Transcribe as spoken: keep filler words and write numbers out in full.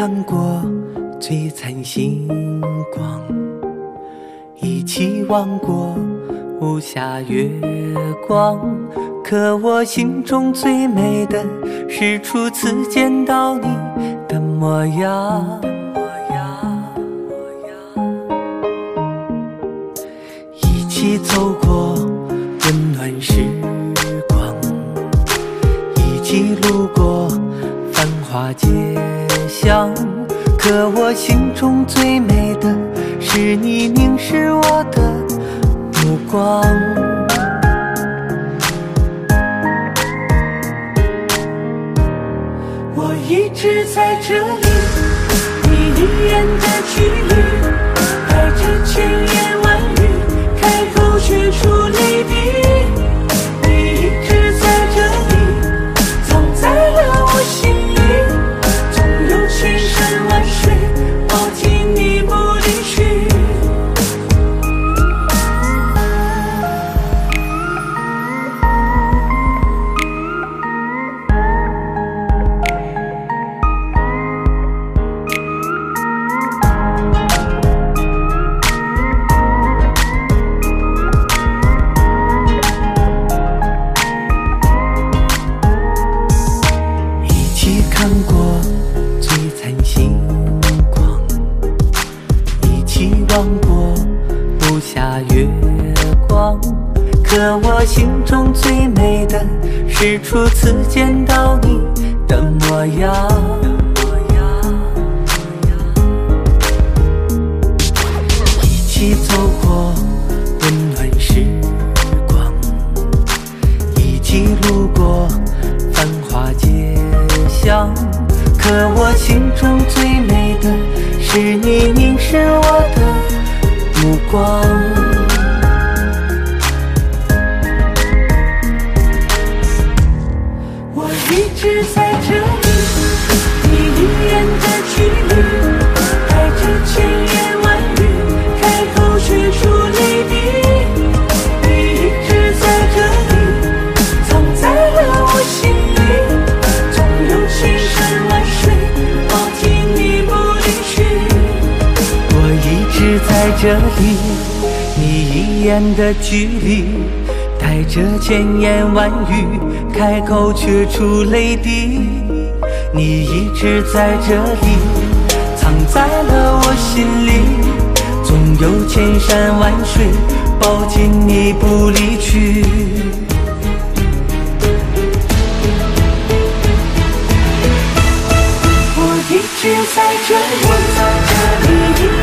看过璀璨星光，一起望过无暇月光。可我心中最美的是初次见到你的模样。一起走过温暖时光，一起路过繁华街巷。可我心中最美的是你凝视我的目光。我一直在这里，你一眼的距离，带着千言万语，开口却出泪滴。你一直在这里，藏在了我心里，总有千山万水抱紧你不离去。看过璀璨星光，一起望过无暇月光。可我心中最美的是初次见到你的模样。一起走过温暖时光，一起路过繁华街巷。可我心中最美的是你凝视我的目光。我一直在这里，你一眼的距离，带着千言万语，开口却出泪滴。你一直在这里，藏在了我心里，总有千山万水抱紧你不离去。我一直在这里，你一眼的距离，带着千言万语，开口却出泪滴。你一直在这里，藏在了我心里，总有千山万水抱紧你不离去。我一直在这里，我在这里。